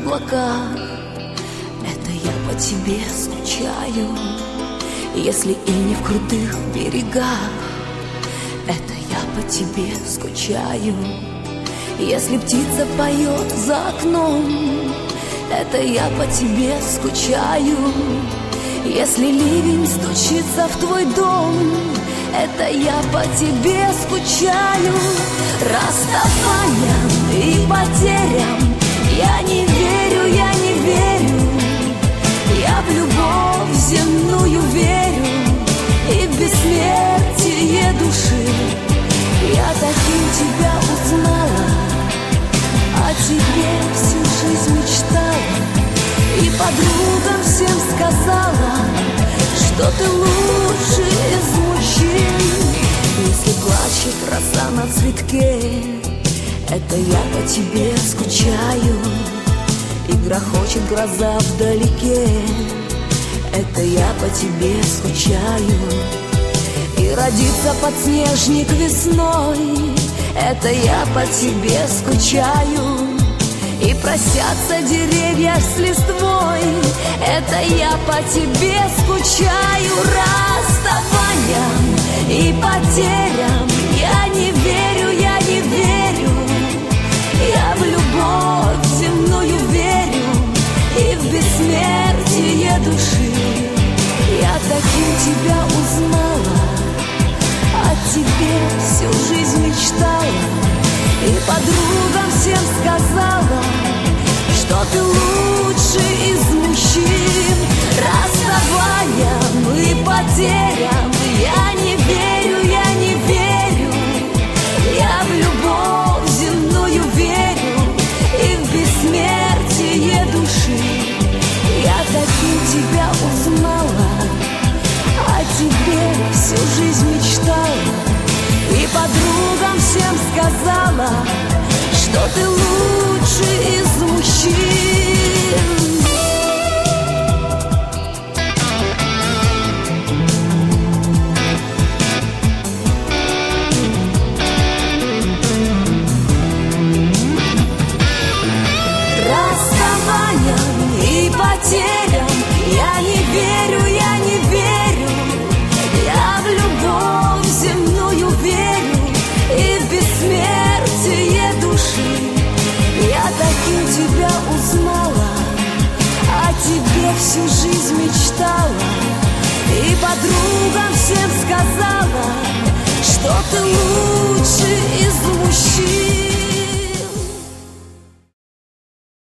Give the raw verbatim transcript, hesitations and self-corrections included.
облака. Это я по тебе скучаю. Если и не в крутых берегах, это я по тебе скучаю. Если птица поет за окном, это я по тебе скучаю. Если ливень стучится в твой дом, это я по тебе скучаю. Расставаниям и потерям я не верю, я не верю. Я в любовь земную верю и в бессмертие души. Я таким тебя узнала, о тебе всю жизнь мечтала. И подругам всем сказала, что ты лучший из мужчин. Если плачет роса на цветке, это я по тебе скучаю. И грохочет гроза вдалеке, это я по тебе скучаю. И родится подснежник весной, это я по тебе скучаю. И просятся деревья с листвой, это я по тебе скучаю. Расставаниям и потерям я не верю, я не верю. Я в любовь земную верю и в бессмертие души. Я таким тебя узнала, о тебе всю жизнь мечтала. И подругам всем сказала, что ты лучший из мужчин. Расставаниям и потерям я не верю, я не верю. Я в любовь земную верю и в бессмертие души. Я таким тебя узнала, о тебе всю жизнь мечтала. И подругам всем сказала, что ты лучший из мужчин. Расставаниям и потерям я не верю, я не верю. Я в любовь земную верю и в бессмертие души. Я таким тебя узнала, о тебе всю